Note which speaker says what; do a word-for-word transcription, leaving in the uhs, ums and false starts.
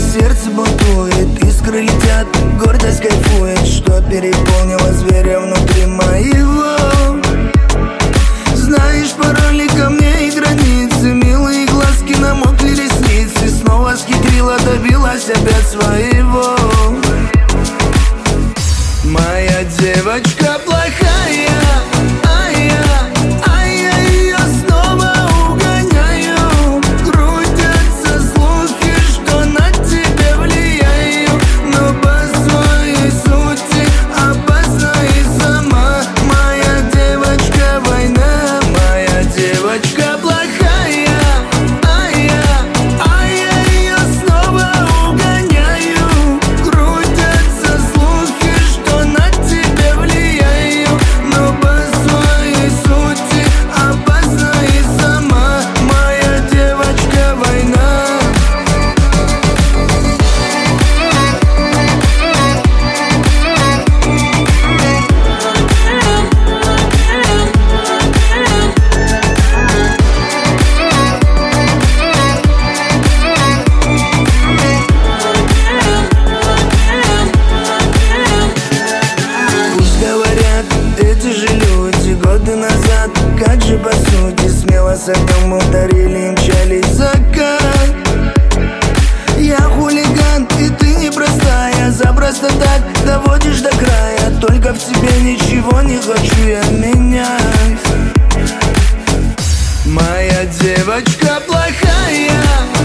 Speaker 1: сердце бунтует, искры летят, гордость кайфует, что переполнило зверя внутри моего. Знаешь пароли ко мне и границы, милые глазки, намокли ресницы. Снова схитрила, добилась опять своего. Моя девочка плохая, а я, а я ее снова угоняю. Крутятся слухи, что на тебя влияю, но по своей сути опасна и сама. Моя девочка война, моя девочка плохая, а я, а я ее снова угоняю. Крутятся слухи, что на тебя влияю, но по своей сути опасна и сама. Моя девочка война. Пусть говорят эти же люди годы назад, как же по сути смело с огнем ударили и мчались в закат. Я хулиган, и ты непростая, запросто так доводишь до края. Только в тебе ничего не хочу я менять. Моя девочка плохая,